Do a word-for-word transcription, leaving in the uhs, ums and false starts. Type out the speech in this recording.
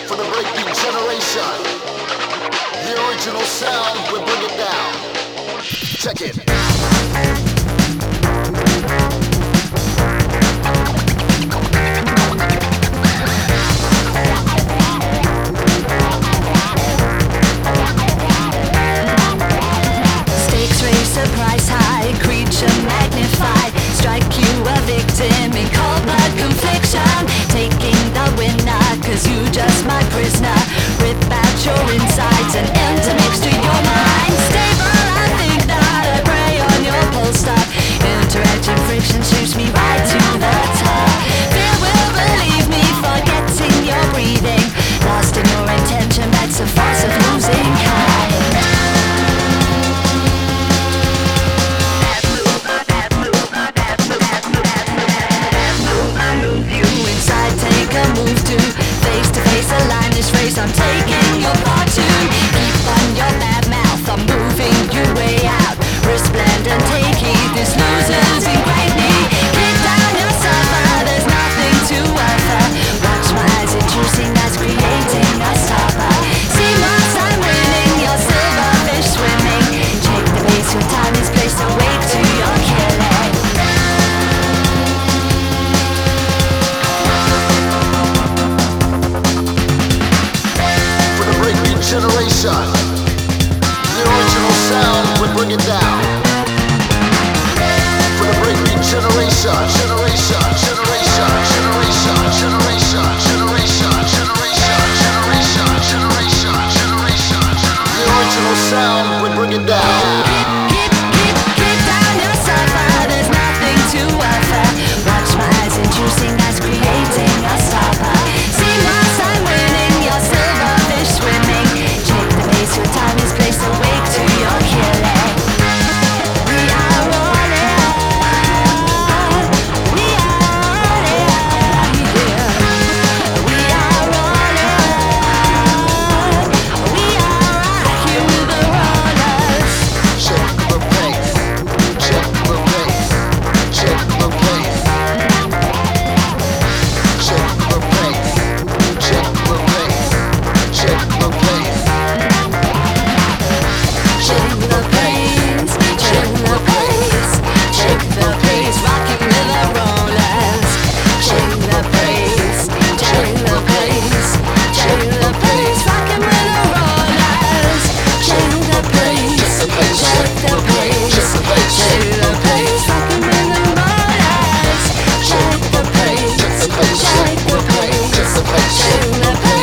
for the breaking generation. The original sound will bring it down. Check it. Price high, creature magnified. Strike you a victim in cold blood confliction. Taking the winner, cause you just my prisoner. Rip out your insides and intermix to your mind. Stable, I think that I prey on your pulse. Interaction friction shoots me right to the top. Fear will believe me, forgetting your breathing. Lost in your intention, that's a force of losing kind. Move to face to face, align this race. I'm taking your part too. Keep on your bad mouth. I'm moving you way out. Resplendent, take heed. This loser's in great need. Kick down your suffer. There's nothing to offer. Watch my eyes, introducing that's creating a stopper. See once I'm winning, your silverfish swimming. Check the base, your time is placed. Awake to your killing. Generation. The original sound would bring it down. For the breakbeat generation, generation, generation, generation, generation, generation, generation, generation, generation, generation. The original sound would bring it down. Keep, keep, keep down your suffer. There's nothing to offer. Watch my eyes inducing that's creating a stopper. See once I'm winning, your silverfish swimming. Your time is placed, awake to your killing. We are on it. We are on it. Yeah. We are on it. We are right here with the rollers. Check the pace. Check the pace. Check the pace. Check the pace. Check the pace. Check the pace. Check the pace, check the pace, check the pace, rocking with the rollers. Check the pace, check the pace, check the pace, rocking with the rollers. Check the pace, check the pace, check the pace, rocking with the rollers. Check the pace, check the pace, check the pace, check the pace.